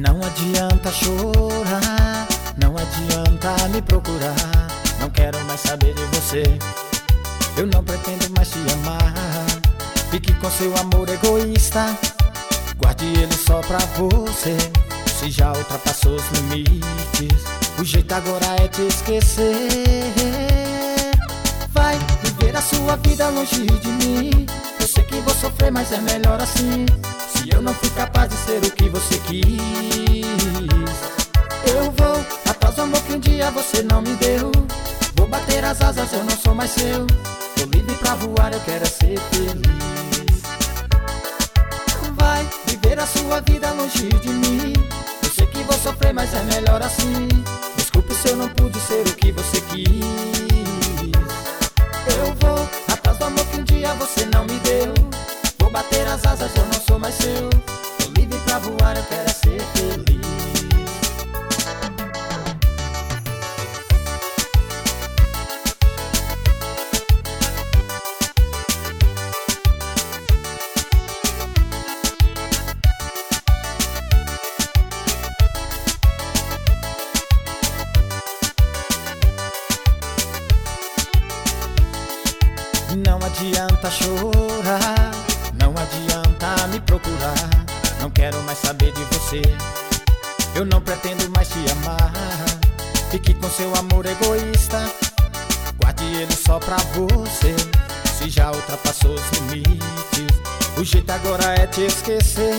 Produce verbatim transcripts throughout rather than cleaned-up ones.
Não adianta chorar, não adianta me procurar. Não quero mais saber de você, eu não pretendo mais te amar. Fique com seu amor egoísta, guarde ele só pra você. Se já ultrapassou os limites, o jeito agora é te esquecer. Vai viver a sua vida longe de mim. Eu sei que vou sofrer, mas é melhor assim. Se eu não fui capaz de ser o que você quis, eu vou atrás do amor que um dia você não me deu. Vou bater as asas, eu não sou mais seu. Tô livre pra voar, eu quero é ser feliz. Vai viver a sua vida longe de mim. Eu sei que vou sofrer, mas é melhor assim. Desculpe se eu não pude ser o que você quis. Eu vou atrás do amor que um dia você não me deu. Vou bater as asas, eu não sou mais seu. Tô livre pra voar, eu quero é ser feliz. Não adianta chorar, não adianta me procurar. Não quero mais saber de você, eu não pretendo mais te amar. Fique com seu amor egoísta, guarde ele só pra você. Se já ultrapassou os limites, o jeito agora é te esquecer.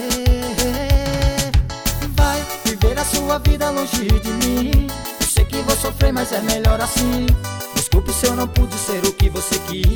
Vai viver a sua vida longe de mim. Eu sei que vou sofrer, mas é melhor assim. Desculpe se eu não pude ser o que você quis.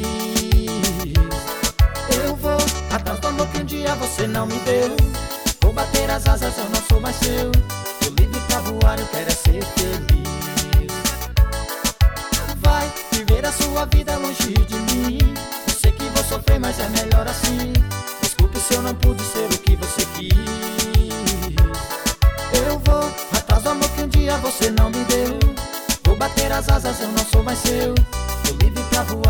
Eu vou atrás do amor que um dia você não me deu. Vou bater as asas, eu não sou mais seu. Tô livre pra voar, eu quero é ser feliz. Vai viver a sua vida longe de mim. Eu sei que vou sofrer, mas é melhor assim. Desculpe se eu não pude ser o que você quis. Eu vou atrás do amor que um dia você não me deu. Vou bater as asas, eu não sou mais seu. Tô livre pra voar.